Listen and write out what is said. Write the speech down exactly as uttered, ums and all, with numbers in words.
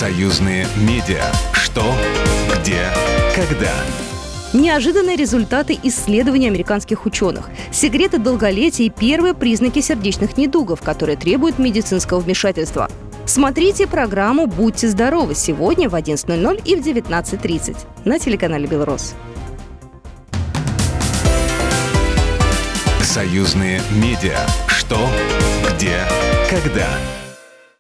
Союзные медиа. Что, где, когда. Неожиданные результаты исследований американских ученых. Секреты долголетия и первые признаки сердечных недугов, которые требуют медицинского вмешательства. Смотрите программу «Будьте здоровы» сегодня в одиннадцать ноль ноль и в девятнадцать тридцать на телеканале «Белрос». Союзные медиа. Что, где, когда.